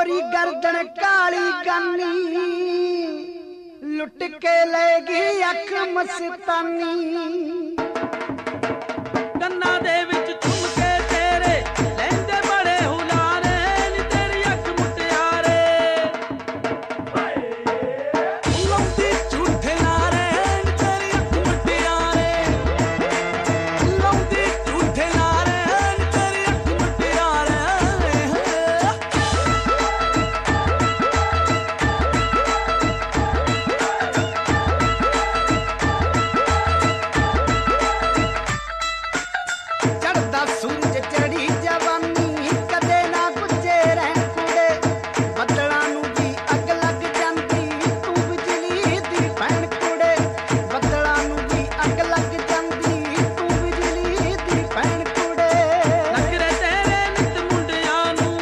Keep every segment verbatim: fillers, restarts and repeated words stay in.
गोरी गर्दन काली गानी लुट के लेगी अख मस्तानी ਕੰਨਾਂ ਦੇ ਵਿੱਚ ਝੁਮਕੇ ਤੇਰੇ ਲੈਂਦੇ ਬੜੇ ਹੁਲਾਰੇ ਨੀ ਤੇਰੀ ਅੱਖ ਮੁਟਿਆਰੇ ਲਾਉਂਦੀ ਝੂਠੇ ਲਾਰੇ ਨੀ ਤੇਰੀ ਅੱਖ ਮੁਟਿਆਰੇ ਲਾਉਂਦੀ ਝੂਠੇ ਲਾਰੇ ਨੀ ਤੇਰੀ ਅੱਖ ਮੁਟਿਆਰੇ चढ़दा सूरज चढ़ी जवानी कदे ना गुजे रहन कुड़े बदलां नूं भी अग लग जांदी तू बिजली दी भैण कुड़े बदलां नूं भी अग लग जांदी तू बिजली दी भैण कुड़े ਨਖਰੇ ਤੇਰੇ ਨਿਤ ਮੁੰਡਿਆਂ ਨੂੰ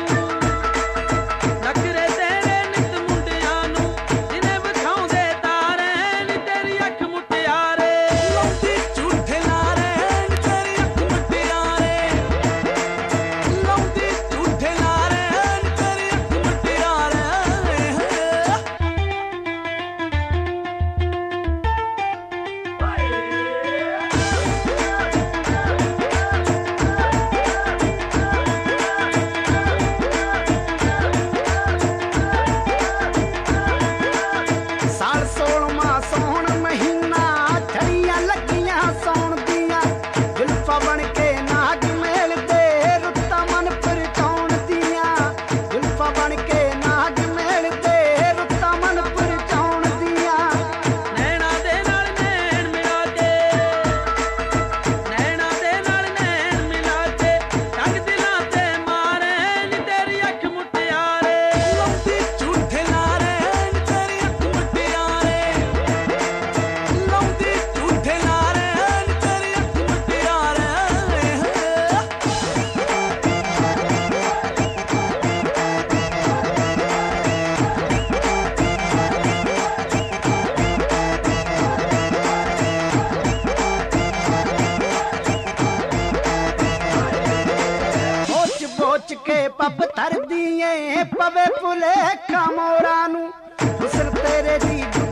ਨਖਰੇ ਤੇਰੇ ਨਿਤ ਮੁੰਡਿਆਂ ਨੂੰ ਜਿਨੇ ਵਿਖਾਉਂਦੇ ਤਾਰੇ ਨੀ ਤੇਰੀ ਅੱਖ ਮੁਟਿਆਰੇ ਲਾਉਂਦੀ ਝੂਠੇ ਲਾਰੇ ਨੀ ਤੇਰੀ ਅੱਖ ਮੁਟਿਆਰੇ ਲਾਉਂਦੀ ਝੂਠੇ ਲਾਰੇ ਨੀ ਤੇਰੀ ਅੱਖ ਮੁਟਿਆਰੇ साल सोलवां सौण महीना छड़ियां लगियां सौण दियां जुल्फा बन के नाग मेलदे रुत्ता मन परचाउण दियां जुल्फा बन के नाग मेलदे रुत्ता मन परचाउण दियां ਨੈਣਾ ਦੇ ਨਾਲ ਨੈਣ ਮਿਲਾ ਕੇ ਨੈਣਾ ਦੇ ਨਾਲ ਨੈਣ ਮਿਲਾ ਕੇ ਟੰਗ ਦਿਲਾਂ ਤੇ ਮਾਰੇ ਨੀ ਤੇਰੀ ਅੱਖ ਮੁਟਿਆਰੇ ਲਾਉਂਦੀ ਝੂਠੇ ਲਾਰੇ ਨੀ ਤੇਰੀ ਅੱਖ ਮੁਟਿਆਰੇ ਲਾਉਂਦੀ ਝੂਠੇ ਲਾਰੇ ਨੀ ਤੇਰੀ ਅੱਖ ਮੁਟਿਆਰੇ बोच बोच के पप धर दिए पवे भुलेखा मोरा नू हुस्न तेरे दी